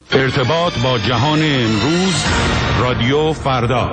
ارتباط با جهان امروز، رادیو فردا.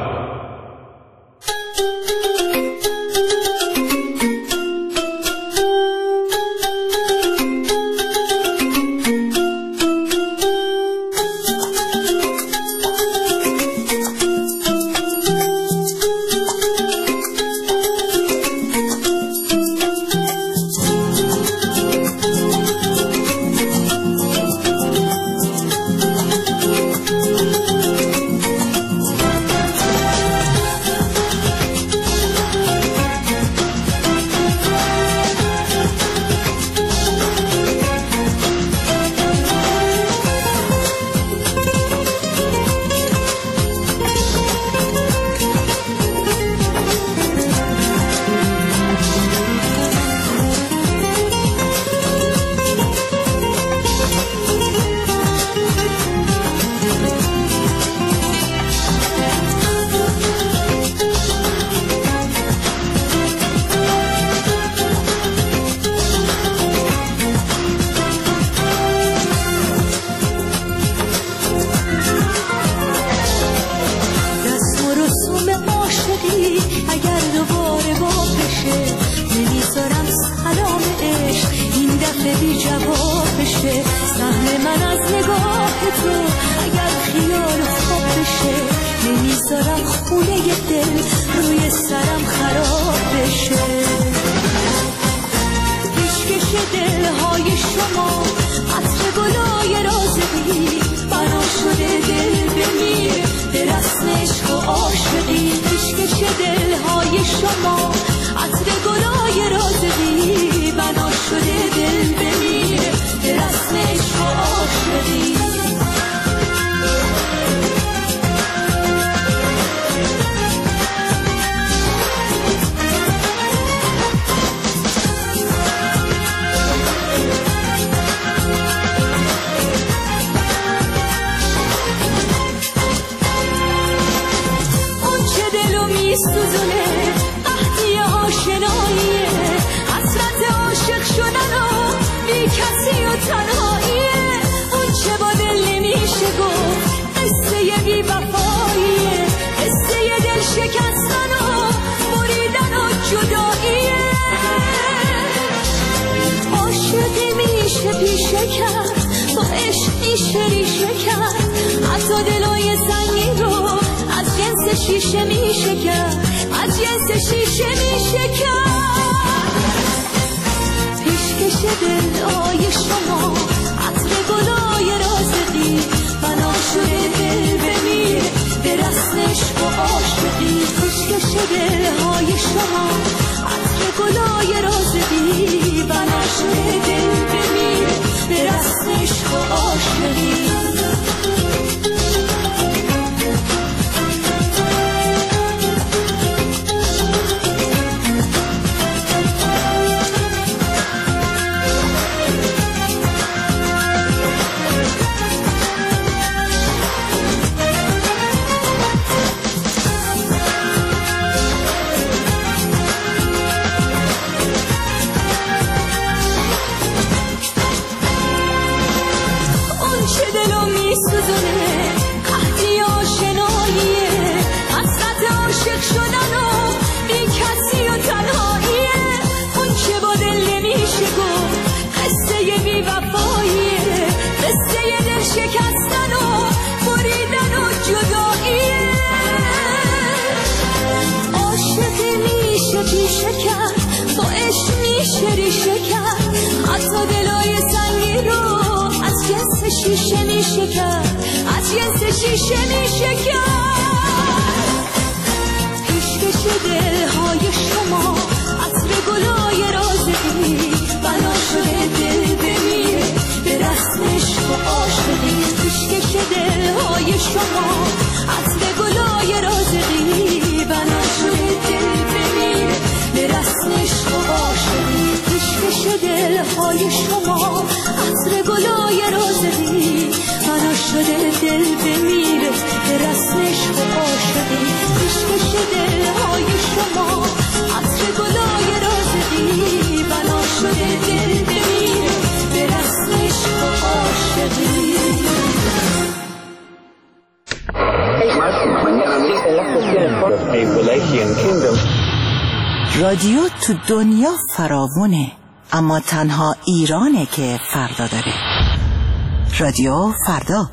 رادیو تو دنیا فراوونه، اما تنها ایرانه که فردا داره. رادیو فردا.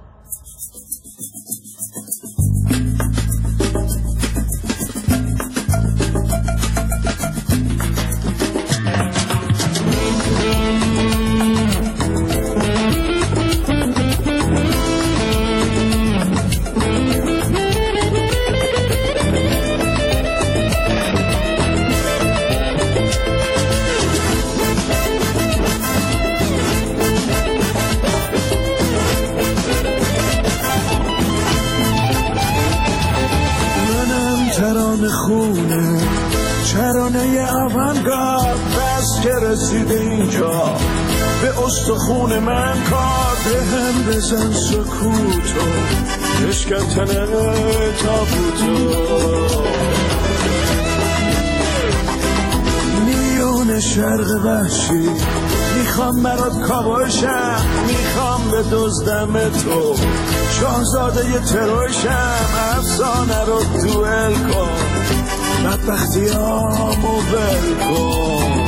ترانه اوانگارد بس که رسیده اینجا به استخون من کار به هم بزن سکوتو بشکن تابوتو میون شرق وحشی میخوام برات کاباشم میخوام به دزدم تو شاهزاده ی تروشم افسانه رو دوئل کن بدبختی هامو ول کن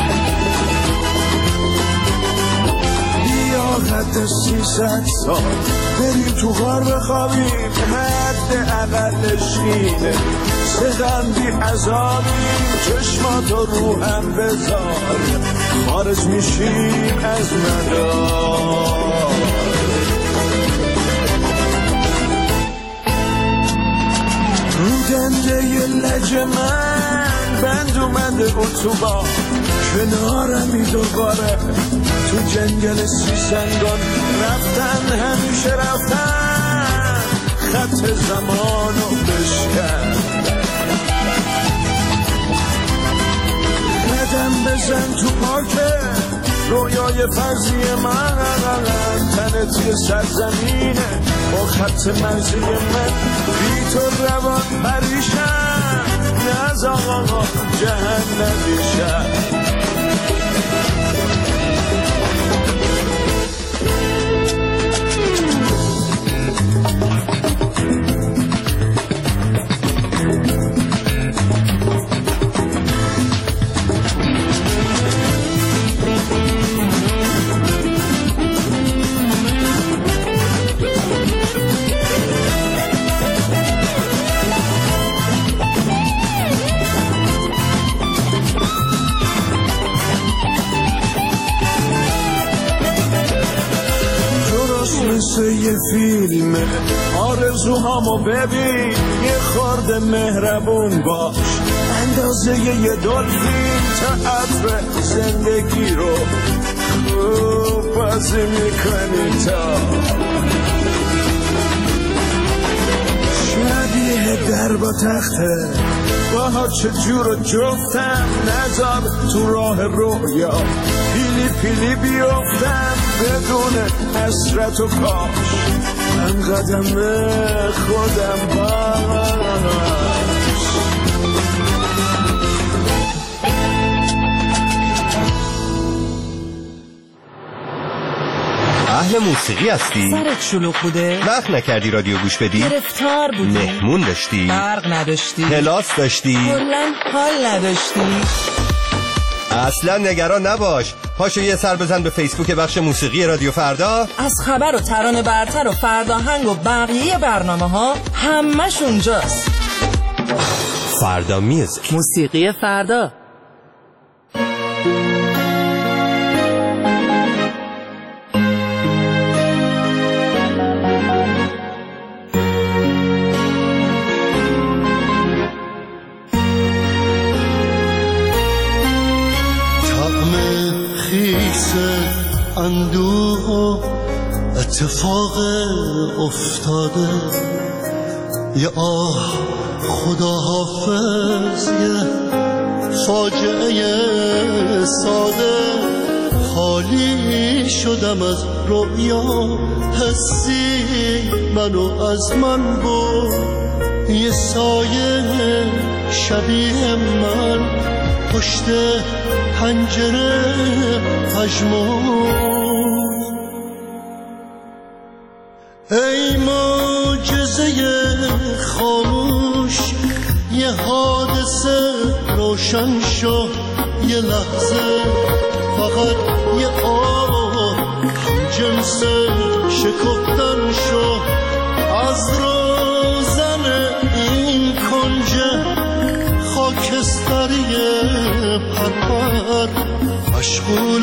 بیا حد 300 سال بریم تو غار بخوابیم حد اقلشینه سغندی عذابیم چشماتو رو هم بذار خارج میشیم از مدار رو دنده ی لج من بند اومده اتوبان کنارمی دوباره تو جنگل سیسنگان رفتن همیشه رفتن خط زمانو بشکن قدم بزن تو پاکه رویای فرضی من تنت یه سرزمینه با خط مرزی من بی تو روان پریشم از آقا جهنمیشم یه فیلمه آرزوهامو ببین یه خورده مهربون باش اندازه یه دلفین تئاتر زندگی رو خوب بازی میکنی تا شبیه در با تخته باها چجور جفتم نذار تو راه رویا پیلی پیلی بیفتم بدون حسرت و کاش من قدم خودم باش اهل موسیقی هستی؟ سرت شلوغ بوده؟ وقت نکردی رادیو گوش بدی؟ گرفتار بودی؟ مهمون داشتی؟ برق نداشتی؟ کلاس داشتی؟ کلاً حال نداشتی؟ اصلا نگران نباش، پاشو یه سر بزن به فیسبوک بخش موسیقی رادیو فردا. از خبر و ترانه برتر و فرداهنگ و بقیه برنامه ها همش اونجاست. فردا میوزیک، موسیقی فردا. اندوه و اتفاق افتاده یه آه خدا حافظ یه فاجعه ساده خالی شدم از رویا حسی منو از من برد یه سایه شبیه من پشت پنجره پژمرد ای معجزه خاموش یه حادثه روشن شد، یه لحظه فقط یه آه هم جنس شکفتن شد. از روزن این کنج خاکستری پرپر مشغول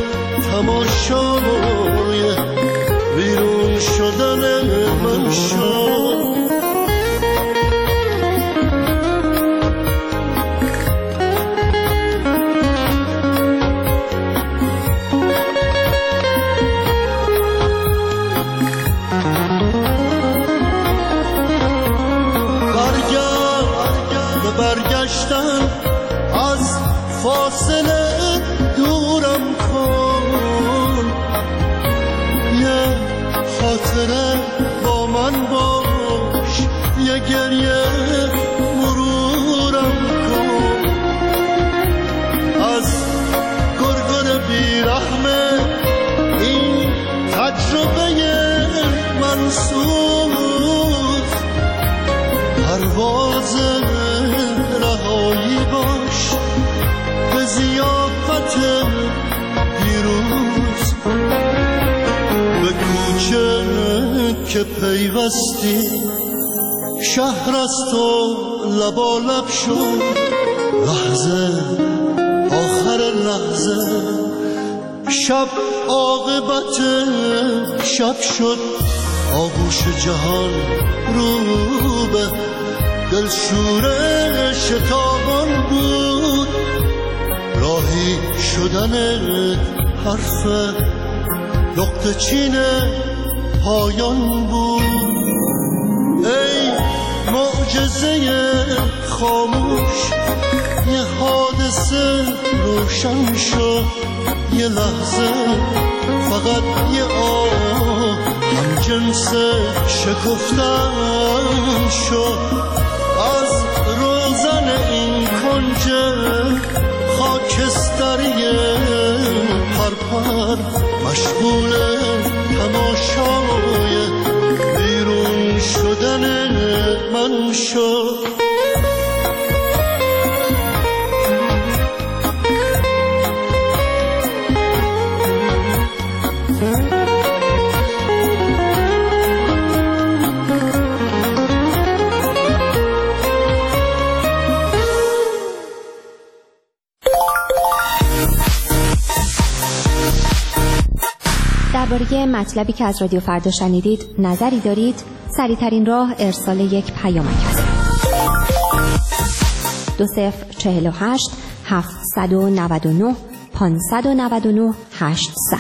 تماشای بیرون شدن من شد. برگشتن از فاصله دورم کن، یه خاطره با من باش، یه گریه مرورم کن. از گرگر بیرحمه این تجربه منصور، پرواز رهایی باش به ضیافت دیروز. به کوچه که پیوستی شهر است و لبالب شد، لحظه آخر لحظه شب عاقبت شب شد. آغوش جهان رو به دلشوره شتابان بود، راهی شدن حرف نقطه چین پایان بود. ای معجزه خاموش، یه حادثه روشن شد، یه لحظه فقط یه آه هم جنس شکفتن شد. از روزن این کنج خاکستری پرپر مشغول تماشای بیرون شدن من شد. درباره مطلبی که از رادیو فردا شنیدید نظری دارید؟ سریع‌ترین راه ارسال یک پیامک است. 2048 799 599 800.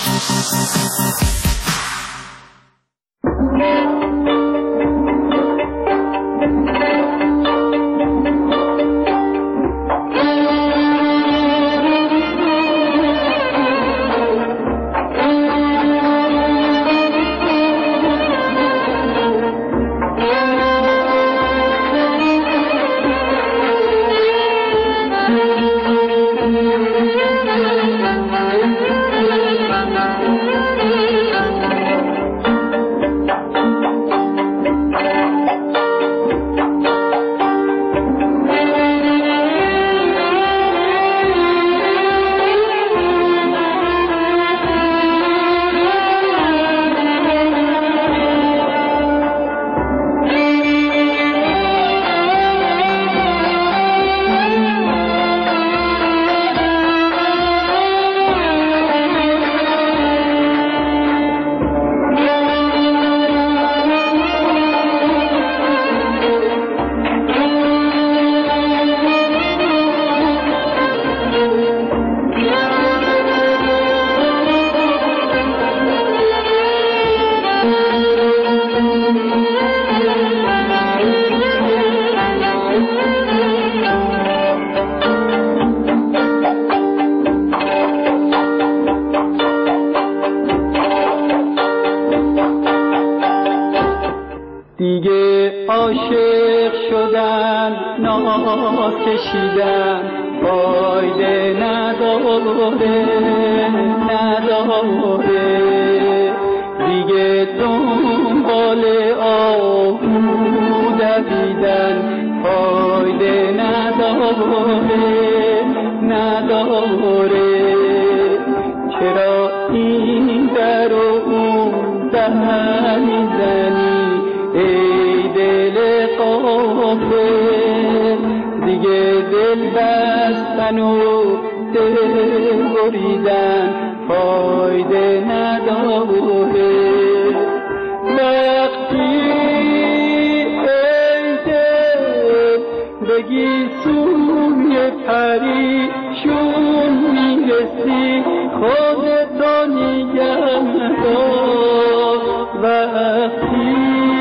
عاشق شدن ناز کشیدن فایده نداره دیگه دنبال آهو دویدن فایده نداره. چرا این در و اون در میزنی ای دل غافل؟ دیگه دل بستن و دل بریدن فایده نداره. وقتی ای دل بگی سوی پریشون میرسی خودتو نگه دار. وقتی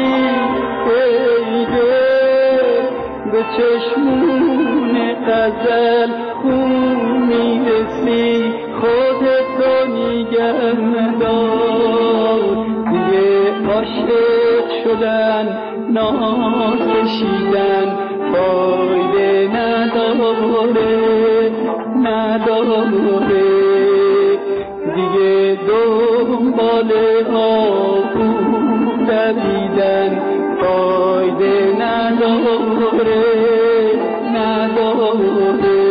ای دل به چشمون غزل خون میرسی خودتو نگه دار. دیگه عاشق شدن ناز کشیدن فایده نداره نداره. دیگه دنبال آهو دویدن فایده نداره نداره.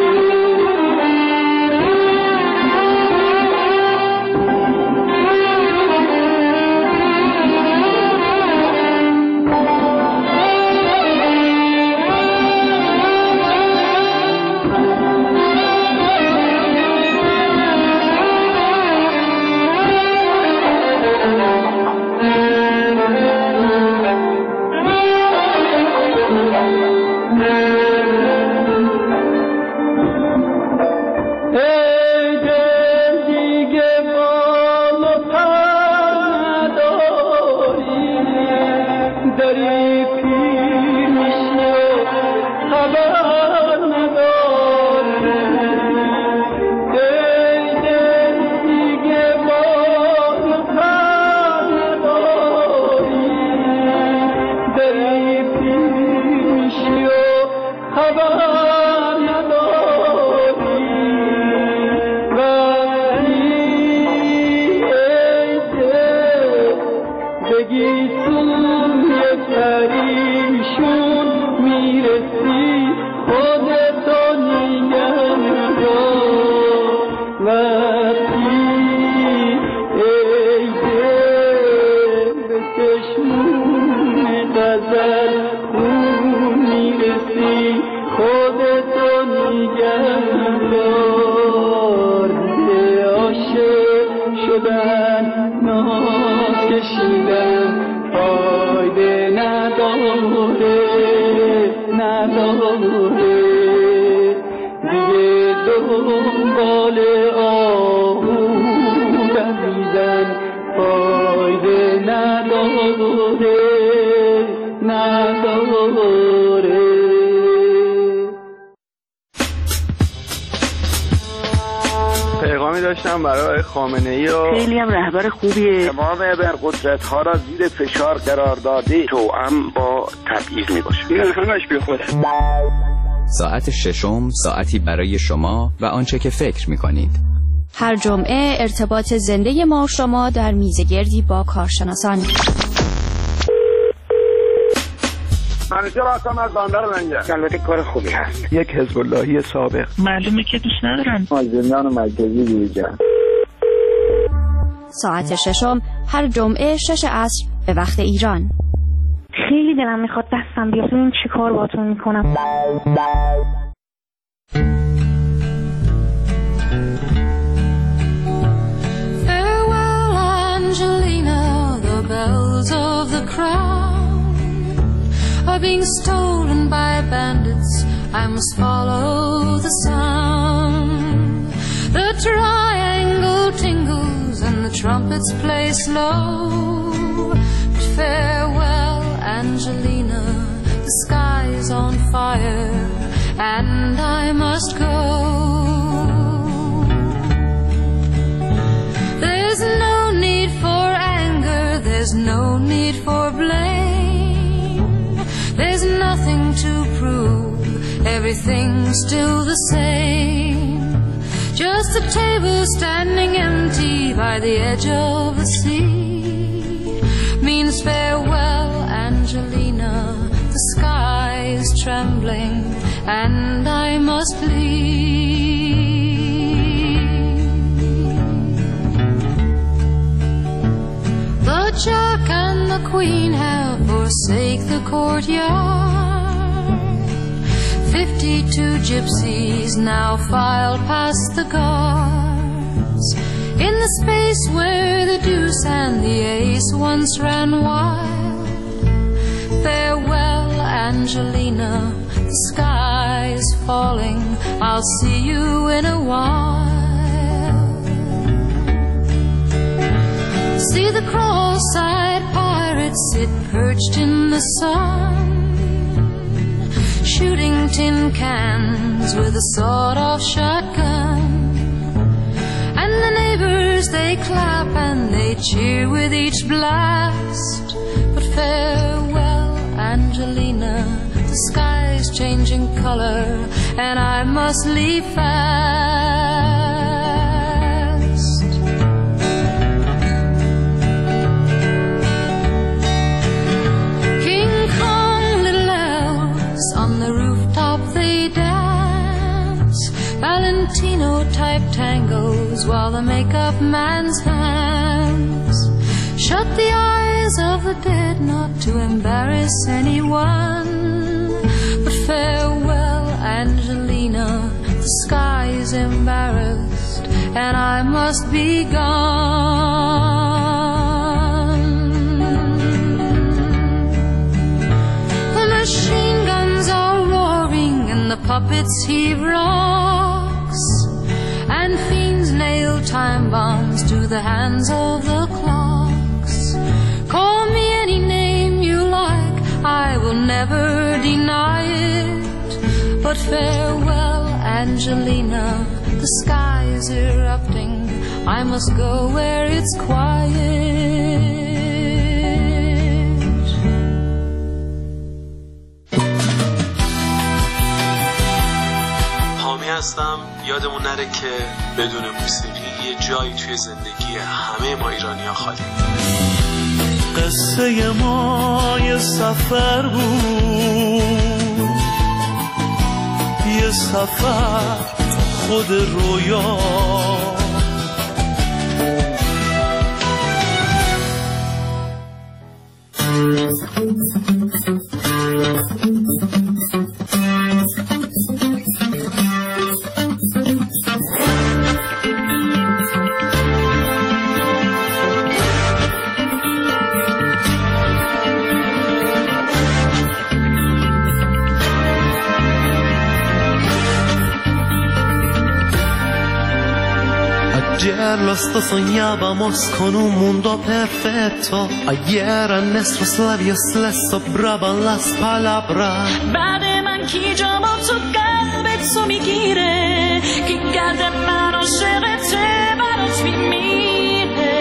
پیغامی داشتم برای خامنه‌ای و خیلی هم رهبر خوبیه. تمام ابرقدرت‌ها را زیر فشار قرار داده توأم با تبعیض میباشه. این همش بی خوده. ساعت ششم ساعتی برای شما و آنچه که فکر میکنید. هر جمعه ارتباط زنده ما و شما در میزگردی با کارشناسان. منیجر هستم از بندر لنگر. البته کار خوبی هست. یک حزب اللهی سابق. معلومه که دوست ندارن. زندان مرکزی دیگر. ساعت ششم هر جمعه 6 عصر به وقت ایران. خیلی دلم میخواد دستم بیاد ببینم چی کار باهاتون میکنم. Farewell Angelina, the bells of the crown are being stolen by bandits. I must follow the sound. The triangle tingles and the trumpets play slow. But farewell Angelina, the sky's on fire and I must go. There's no need for anger, there's no need for blame. There's nothing to prove, everything's still the same. Just a table standing empty by the edge of the sea means farewell Angelina, the sky is trembling and I must leave. the queen have forsake the courtyard. 52 gypsies now filed past the guards. In the space where the deuce and the ace once ran wild. Farewell, Angelina, the sky is falling. I'll see you in a while. See the cross-eyed pirates sit perched in the sun, shooting tin cans with a sawed-off shotgun. And the neighbors, they clap and they cheer with each blast. But farewell, Angelina, the sky's changing color, and I must leave fast. King Kong, little elves, on the rooftop they dance. Valentino-type tangos while the makeup man's hands shut the eyes of the dead, not to embarrass anyone. But farewell, Angelina, the sky is embarrassed, and I must be gone. The machine guns are roaring and the puppets heave rocks, and fiends nail time bombs to the hands of the clocks. Call me any name you like, I will never deny it. But farewell, Angelina, the sky is erupting. I must go where it's quiet. حامی هستم. یادمون نره که بدون موسیقی یه جایی توی زندگی همه ما ایرانی‌ها خالی. قصه ما یه سفر بود، یه سفر خود رویا. Ayer lo soñábamos con un mundo perfecto. Ayer a nuestros labios les sobraban las palabras. بعد من کی جواب تو قلبت تو میگیره، کی گرد من عاشقته برات میمیره.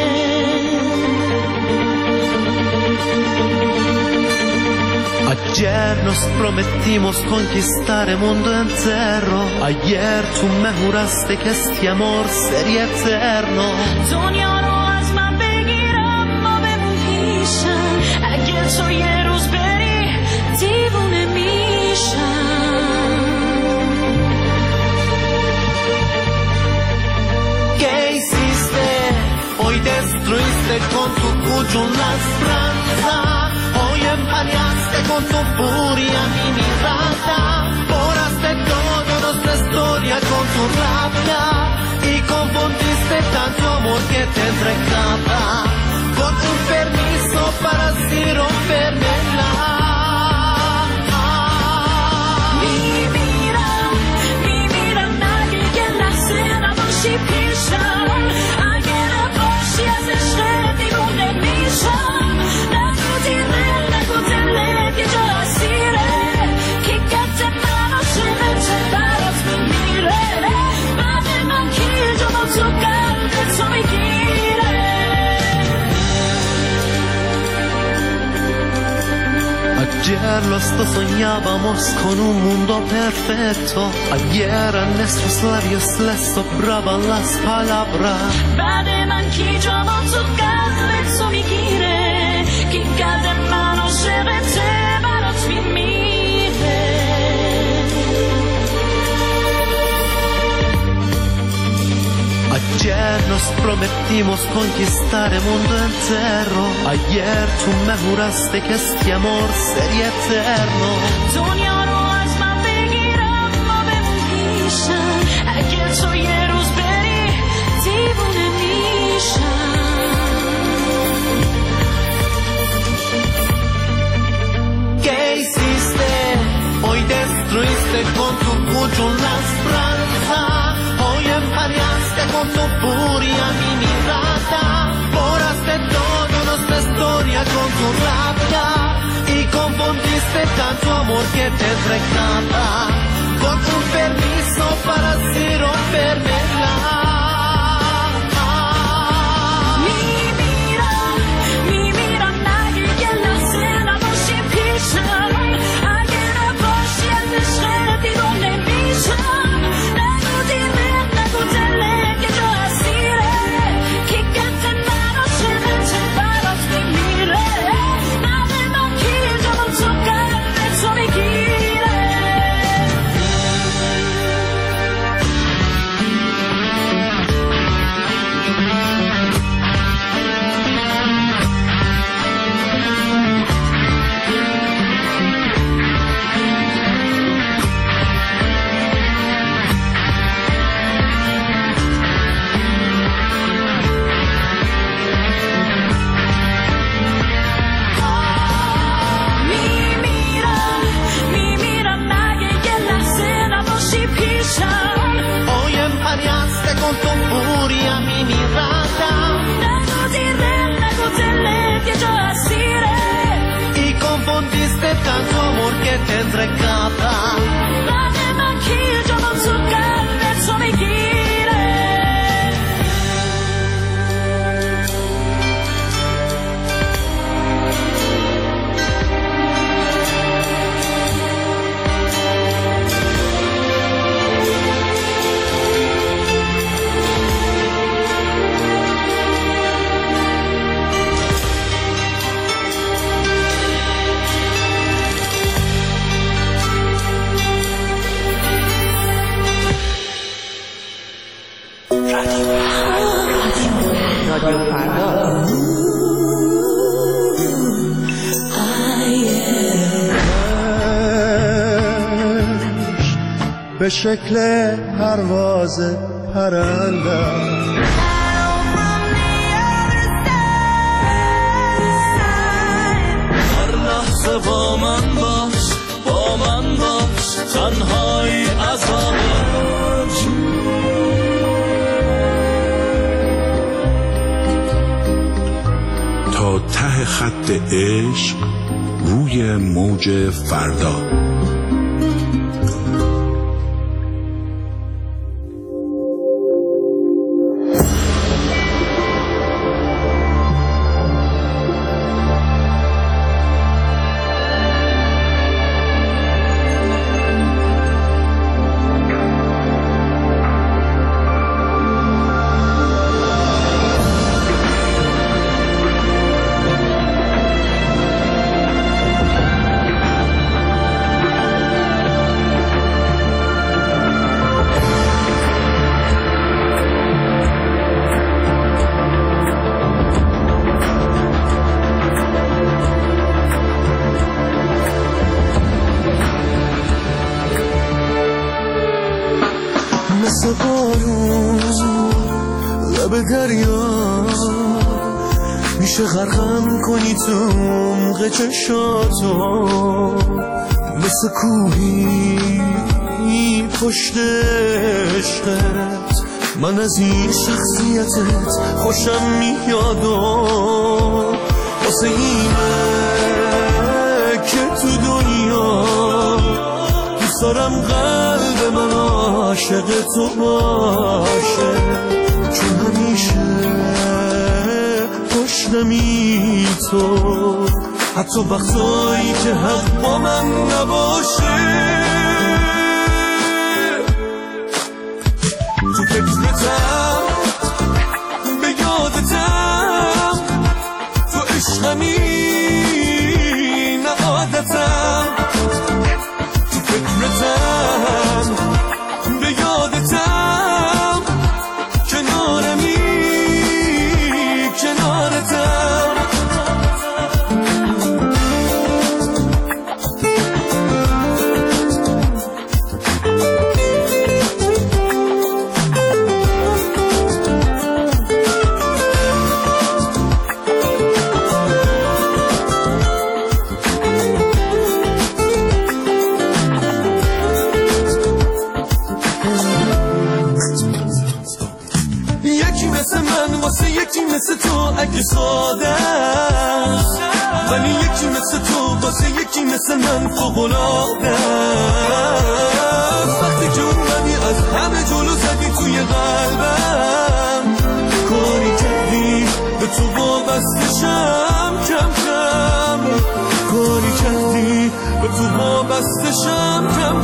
Ayer nos prometimos conquistar el mundo entero. Ayer tú me juraste que este amor sería eterno. دنیا رو از من بگیرم ما بمون پیشم، اگر تو یه روز بری دیوونه میشم. ¿Qué hiciste? Hoy destruiste con tu cuello la esperanza. Hoy empañaste con tu furia mi mirada. Borraste toda nuestra historia con tu rabia y confundiste tanto amor que te entregaba con un permiso para así rompermela. Mi vida nadie que la cena باشی پیشم، اگر باشی از عشق دیوونه میشم. نگو دیره نگو دلت یه جا اسیره، کی گرد من عاشقته برات میمیره. بعد من کی جواب تو قلبت تو میگیره. Ayer los dos soñábamos con un mundo perfecto. Ayer a nuestros labios les sobraban las palabras. بعد من کی جواب تو قلبت تو میگیره، کی گرد من عاشقته برات میمیره. Ayer nos prometimos prometimos conquistar el mundo entero. Ayer tú me juraste que este amor sería eterno. دنیا رو از من بگیرم ما بمون پیشم، اگه تو یه روز بری دیوونه میشم. ¿Qué hiciste? Hoy destruiste con tu puño la esperanza. Hoy empañaste con tu furia mi mirada. Borraste toda nuestra historia con tu rabia. Y confundiste tanto amor que te entregaba con un permiso para así rompermela. Tanto amor que te entregaba. Dame man kill yo non so galle so mi gire. رادیو فردا. به شکل پرواز پرنده هر لحظه با من باش تنهایی عذابه تا ته خط عشق روی موج فردا. مثل بارون لب دریا میشه غرقم کنی تو عمق چشاتو، مثل کوهی پشت عشقت من از این شخصیتت خوشم میاد و واسه اینه که تو دنیا دوست دارم قلب من عاشق تو باشه، چون همیشه پشتمی تو حتی وقتایی که حق با من نباشه. تو فکرتم به یادتم تو عشقمی نه عادتم، تو فکرتم به یادتم کنارمی یکی مثل تو واسه یکی مثل من فوق‌العاده وقتی که اومدی از همه جلو زدی توی قلبم کاری کردی به تو وابستشم کم کم کاری کردی به تو وابستشم کم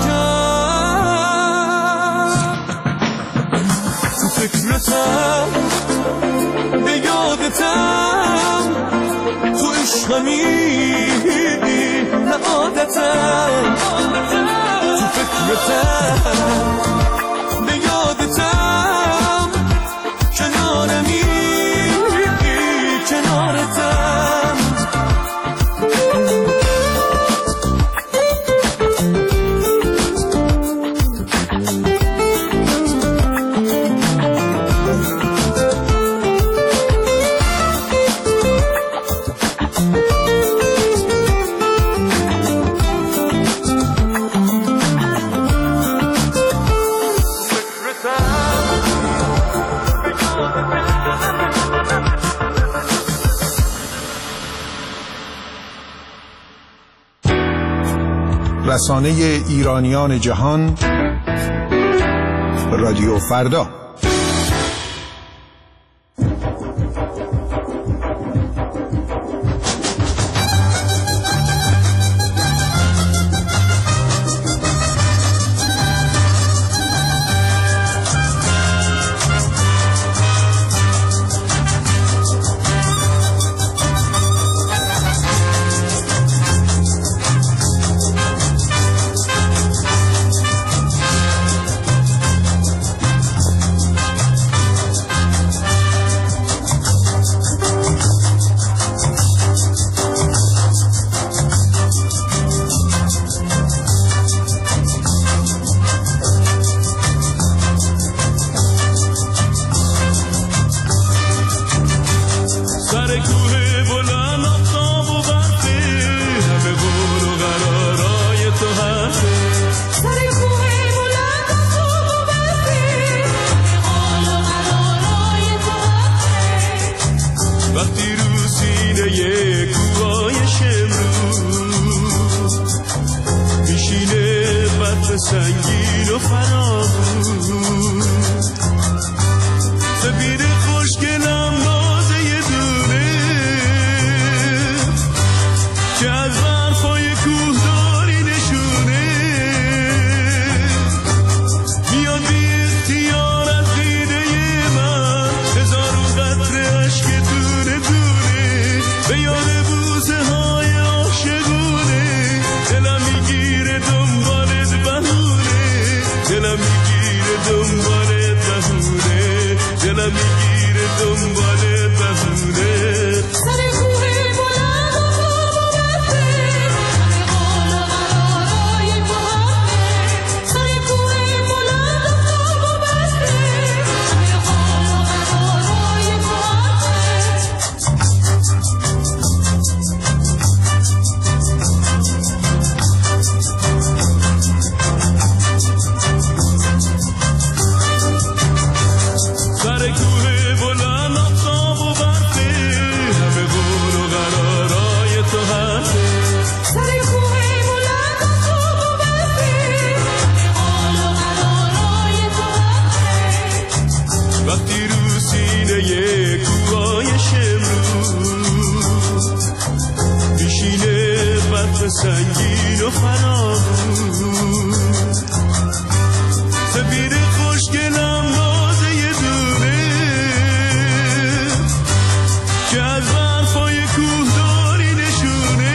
کم تو فکرتم به یادتم تو عشقمی نه عادتم تو فکرتم به یادتم کنارمی کنارتم رسانه ایرانیان جهان رادیو فردا. سنگین و فراموش سپید خوشگلم نازه یه دونه که از برفای کوه داری نشونه میاد بی اختیار از دیده من هزارون قطره عشق دونه دونه به یاد بوسه های عاشقونه دلم میگیره دنبالت بهونه دلم میگیره دنبالت بهونه دلم میگیره دنبالت بهونه سر کوه بلند و خواب و بسته همه قول و قرارای با همه سر کوه بلند و خواب و بسته همه قول و قرارای با سر کوه بلند آفتاب و برفه همه قول و قرارای تو هسته سر کوه بلند و خواب و بسته همه قول و قرارای تو هسته وقتی رو سینه کوههای شمرون میشینه برف سنگین و فراموش سپید خوشگلم نازه یه دونه که از برفای کوه داری نشونه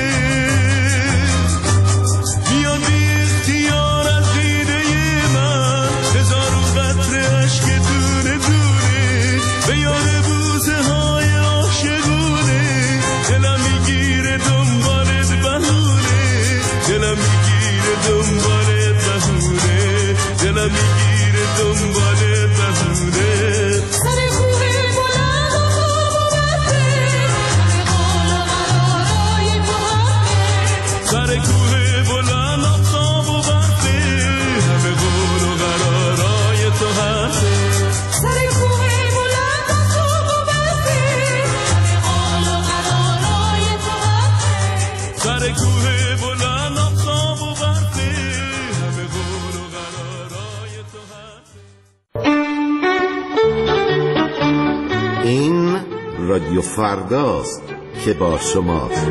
میاد بی اختیار از دیده من هزارون قطره عشق دونه دونه به یاد بوسه های عاشقونه دلم میگیره دنبالت بهونه دلم میگیره دنبالت بهونه دلم میگیره دنبالت بهونه سر کوه بلند و خواب و بسته همه قول و قرارای با همه سر کوه بلند آفتاب و برفه همه قول و قرارای تو هسته سر کوه بلند و خواب و بسته همه قول و قرارای تو هسته رادیو فرداست که با شماست.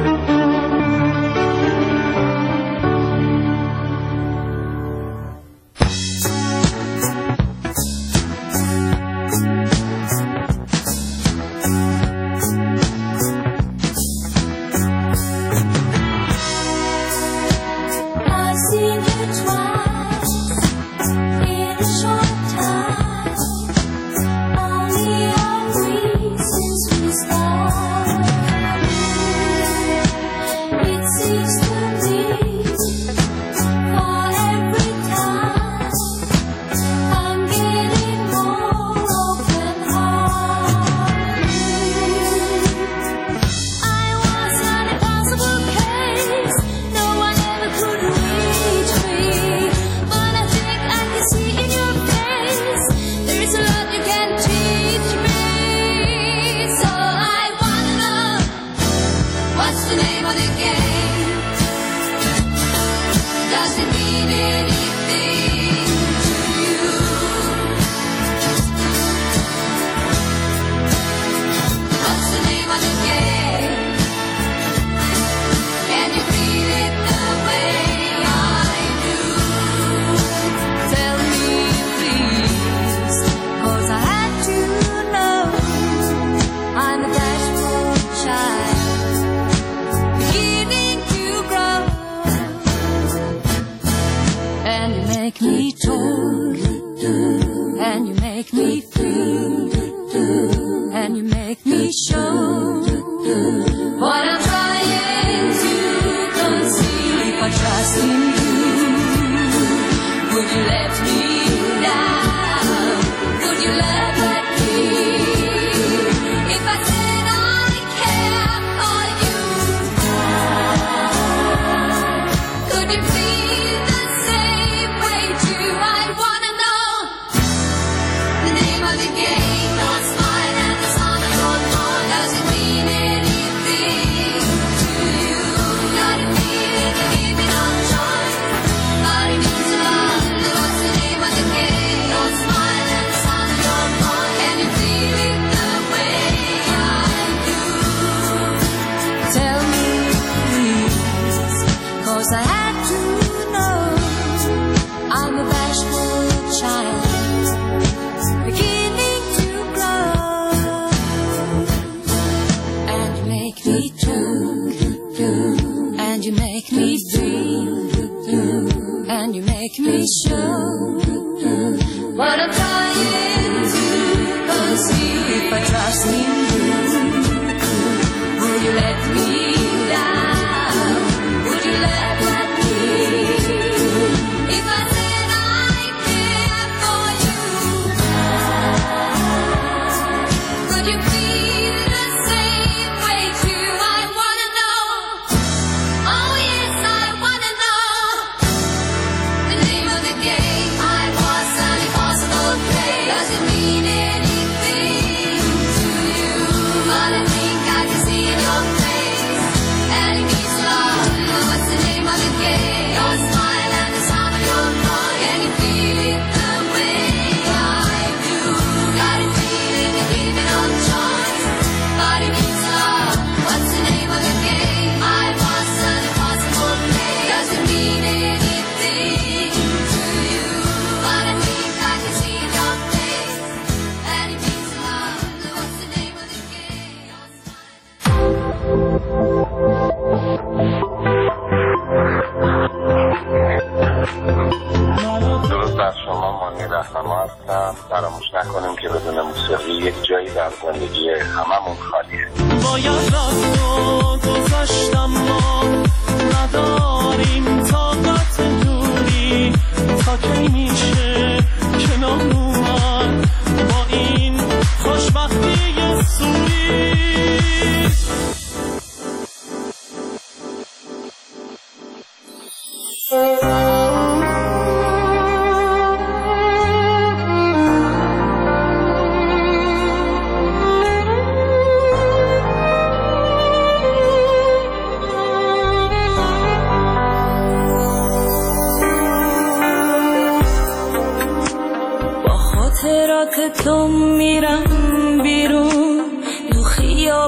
Does it mean anything to you?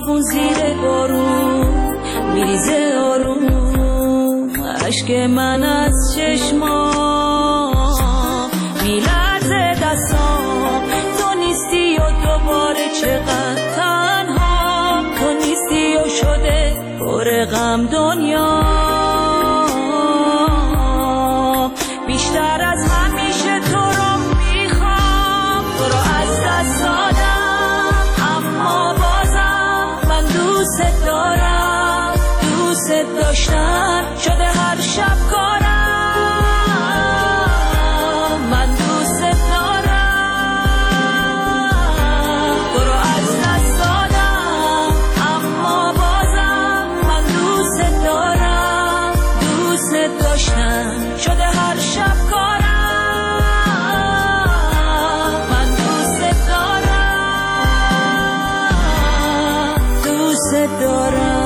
جیغون زیر بارون میریزه آروم اشک من از چشمام میلرزه دستام تو نیستی و دوباره چقدر تنها تو نیستی و شده پر غم دنیا بیشتر از همیشه تو رو میخوام تو رو از دست دادم اما بازم من دوست دارم دوست داشتن شده هر شب کارم من دوست دارم تو رو از دست دادم اما بازم من دوست دارم دوست داشتن شده هر شب کارم من دوست دارم دوست دارم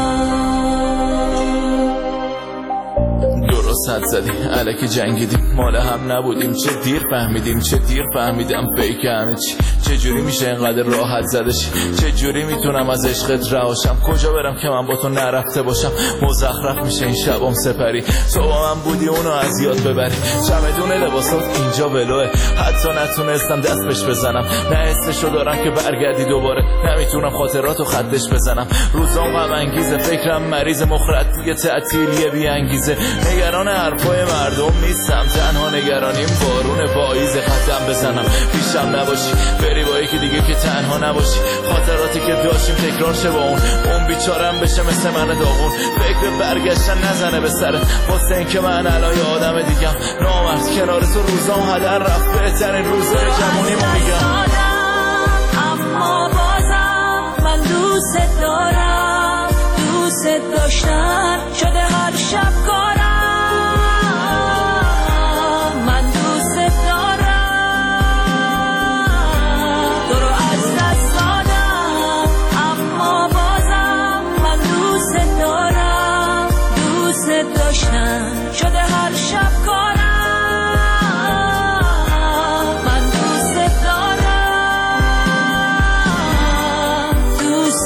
صد زدی الکی جنگیدیم مال هم نبودیم چه دیر فهمیدیم چه دیر فهمیدم فیک همه چی چه جوری میشه اینقدر راحت زدش چه جوری میتونم از عشقت رهاشم کجا برم که من با تو نرفته باشم مزخرف میشه این شبام سپری تو با من بودی اونو از یاد ببری چمدون لباسات اینجا ولوه حتی نتونستم دست بهش بزنم نه حسشو دارم که برگردی دوباره نمیتونم خاطراتو خطش بزنم روزام غم انگیزه فکرم مریض مخرط دیگه تعطیلیه بی انگیزه نگران حرفای مردم نیستم تنها نگرانیم بارون پاییز ختم بزنم پیشم نباشی بری با یکی دیگه که تنها نباشی خاطراتی که داشتیم تکرار شه با اون بیچارم بشه مثل من داغون فکر برگشتن نزنه به سره واسه این که من الان یه آدم دیگم نامرد کنار تو روزام هدر رفت بهترین روزای جوونیمو میگم اما بازم من دوست دارم دوست داشتن شده هر شب کارم شده هر شب کارم من دوست دارم دوست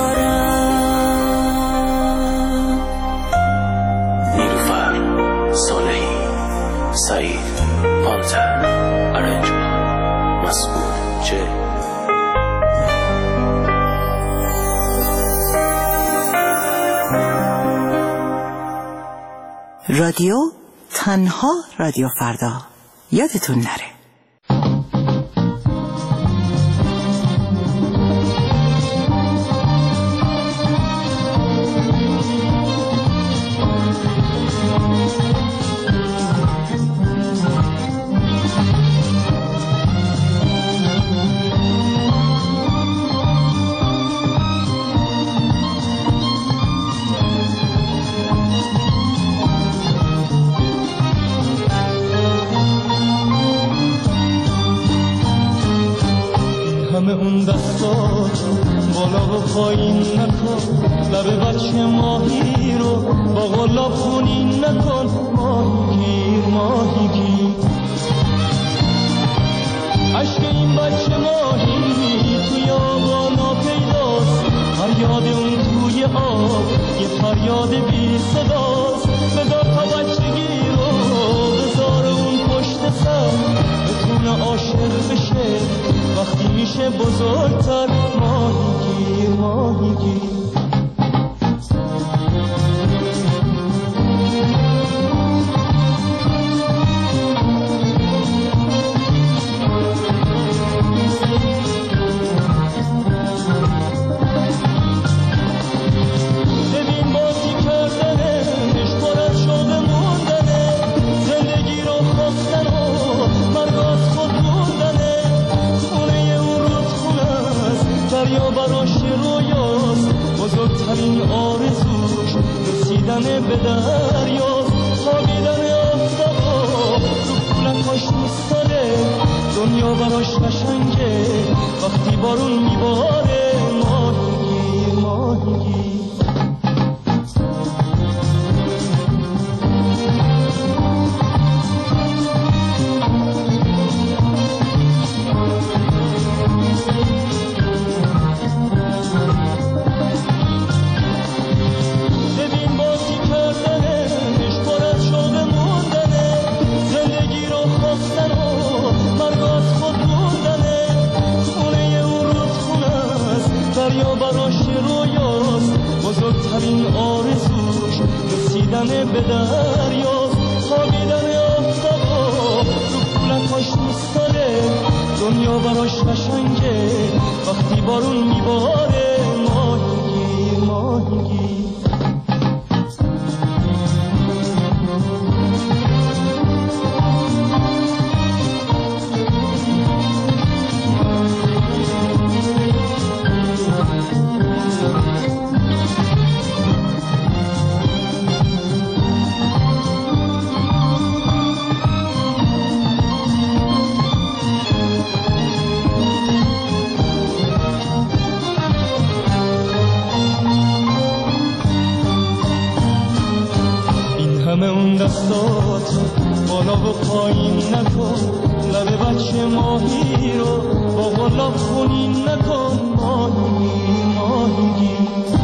دارم نیلوفر صالحی سعید پانتر ارنجمان مسعود چه رادیو تنها رادیو فردا یادتون نره پایین نکن لب بچه ماهی رو با غلاب خونین نکن ماهی گیر عشق این بچه ماهی توی آبانا پیداست فریاد اون توی آب یه فریاد بی صداست بذار تا بچگی رو بذار اون پشت سر بتونه عاشق بشه وقتی میشه بزرگتر ماهی گیر بزرگترین آرزوش رسیدن به دریا خوابیدن آفتابا رو پولکاش دوست داره دنیا براش قشنگه وقتی بارون میباره ماهی این آرزوش رسیدن به دریا، خوابیدن آفتابا رو کولکاش دوست داره، دنیا براش قشنگه وقتی بارون میباره. ماهیگیر ماهیگیر دستات بالا و پایین نکن، لب بچه ماهی رو با غلاب خونین نکن. ماهی ماهی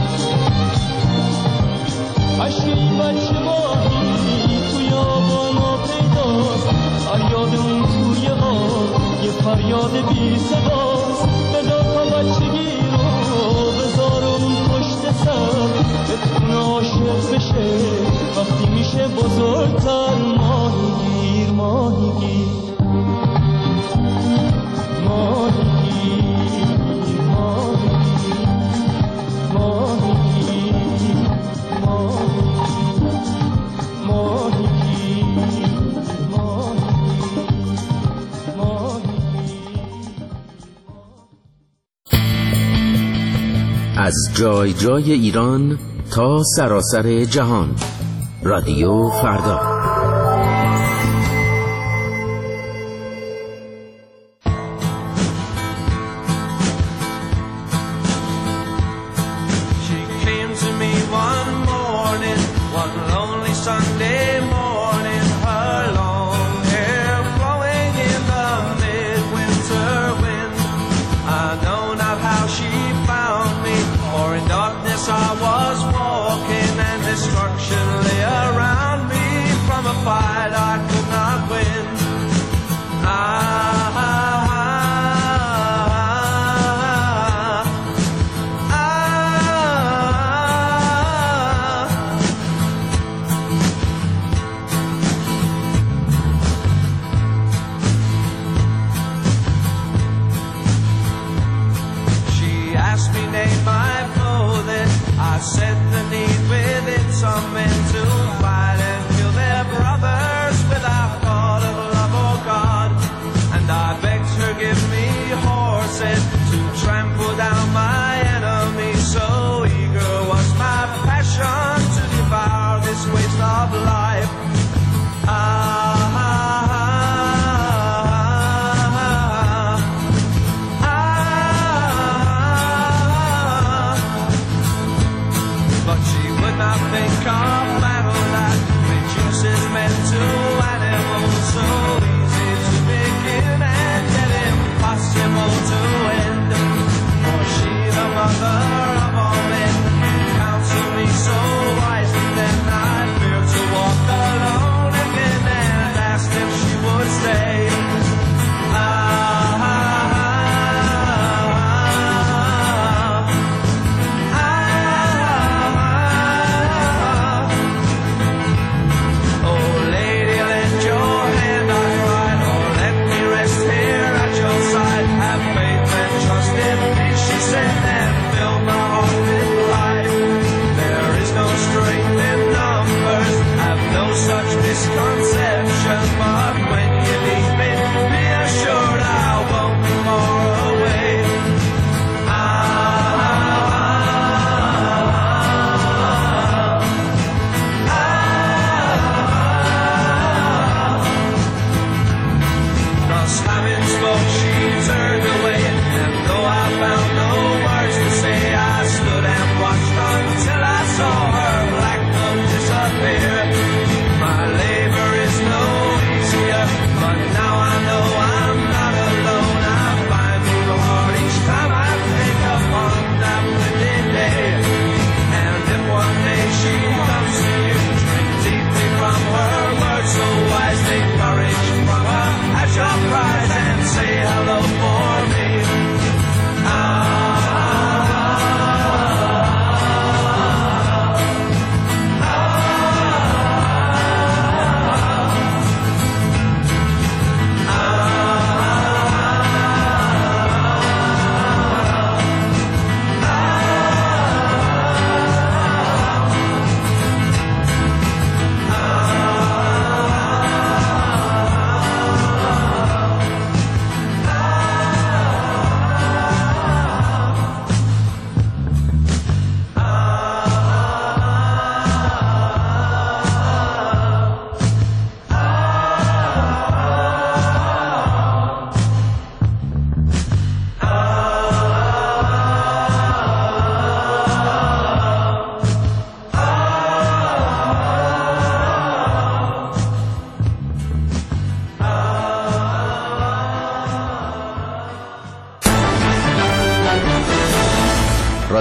عشق این بچه ماهی توی آبانا پیداست، فریاد اون توی آب یه فریاد بی صداست. بذار تا بچگی رو بذار اون پشت سر بتونه عاشق بشه وقتی میشه بزرگتر. ماهیگیر ماهیگیر ماهیگیر ماهیگیر ماهیگیر از جای جای ایران تا سراسر جهان، رادیو فردا.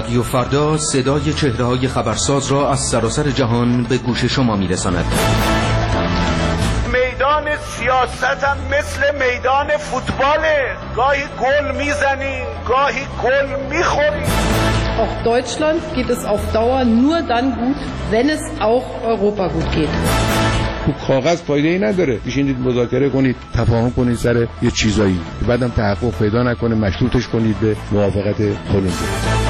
رادیو فردا صدای چهره‌های خبرساز را از سراسر جهان به گوش شما می‌رساند. میدان سیاست هم مثل میدان فوتباله، گاهی گل میزنی گاهی گل میخوری. Auch Deutschland geht es auf Dauer nur dann gut, wenn es auch Europa gut geht. تو کاغذ فایده ای نداره، بشینید مذاکره کنید، تفاهم کنید سر یه چیزایی که بعدم تحقق پیدا نکنه مشروطش کنید به موافقت کلمبیا.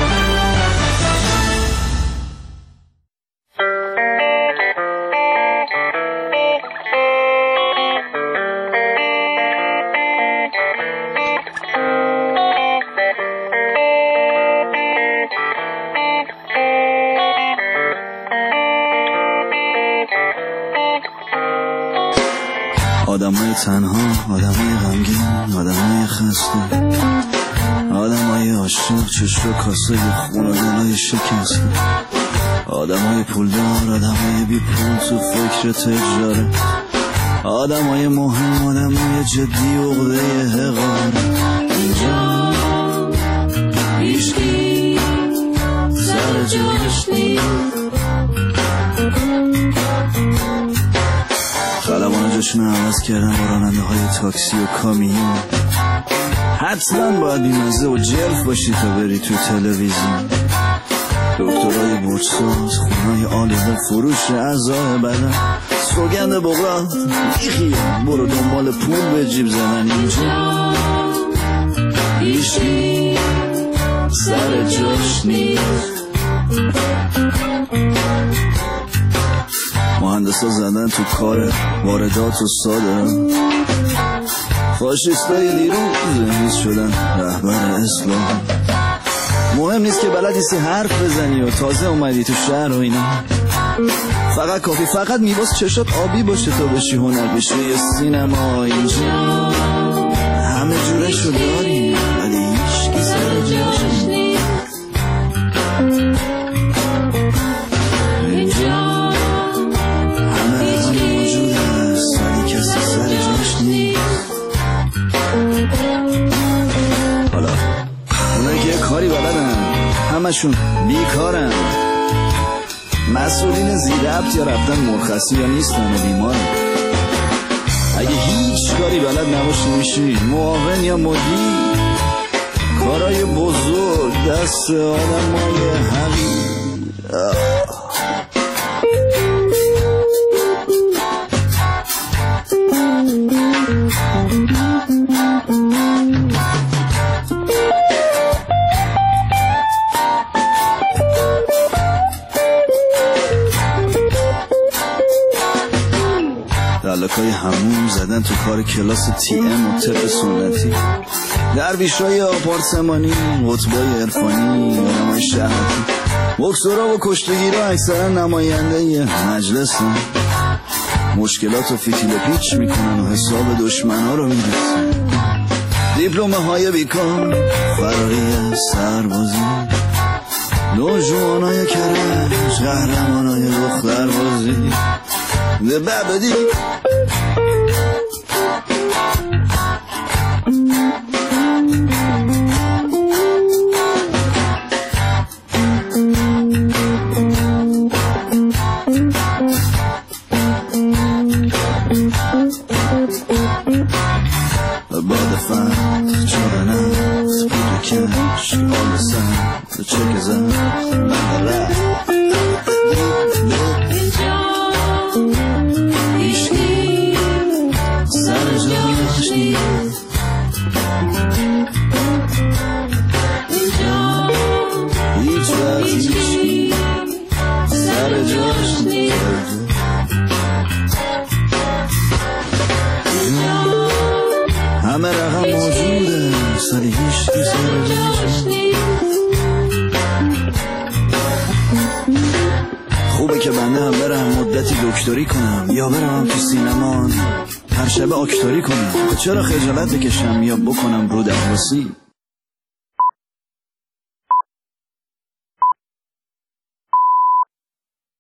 آدمای تنها، آدمای غمگین، آدمای خسته، آدمای عاشق، چشم و کاسه خون و دلای شکسته، آدمای پولدار، آدمای بی پول تو فکر تجارت، آدمای مهم، آدمای جدی و عقده حقارت. اینجا هیچکی سر جاش نیست، خلبان جاشون عوض کردن با راننده های تاکسی و کامیون. حتما باید بیمزه و جلف باشی تا بری تو تلویزیون. دکترای برساز، خونای آلیده، فروش اعضای بدن، سوگند بغرات بیخیه، برو دنبال پول به جیب زدن. اینجا هیچکی سر جاش نیست، مهندسا زدن تو کار واردات و صادرات، فاشیستای دیروز امروز شدن رهبر اسلام. مهم نیست که بلد نیستی حرف بزنی و تازه اومدی تو شهر و اینا، فقط کافی فقط میباس چشات آبی باشه تا بشی هنر بشی یه سینما. اینجا همه جورشو داریم ولی هیچکی سر جاش نیست. حالا اونایی که کاری بلدن همشون بیکارن، مسئولین زیربط یا رفتن مرخصی یا نیستن و بیمارن. اگه هیچ کاری بلد نباشی میشی معاون یا مدیر، کارای بزرگ دست آدمای حقیر. دلکای همون زدن تو کار کلاس تی ام و طب سنتی، درویشای آپارتمانی، قطبای عرفانی، آدمای شهرتی، بکسورا و کشتگیرا اکثرا نماینده مجلسن. مشکلات و فتیل پیچ میکنن و حساب دشمنا رو میرسن. دیپلمه های بیکار، فرقی سربازی، نوجوانای کرج، قهرمانای دختربازی. ده ببدی باد فند چارنت بود کش آل سند چک زن من رفت هیچکی سر جاش نیست. هیچ وقت هیچکی سر جاش نیست. همه رقم موجوده سری هیچکی سر جاش نیست. خوبه که بنده هم برم مدتی دکتری کنم یا برم تو سینما هر شب اکتوری کنم. چرا خجالت بکشم یا بکنم رو درواسی؟